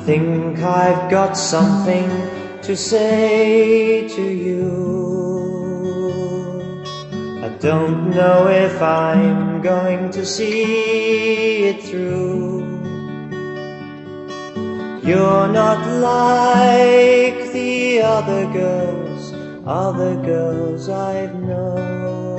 think I've got something to say to you. I don't know if I'm going to see it through. You're not like the other girls I've known.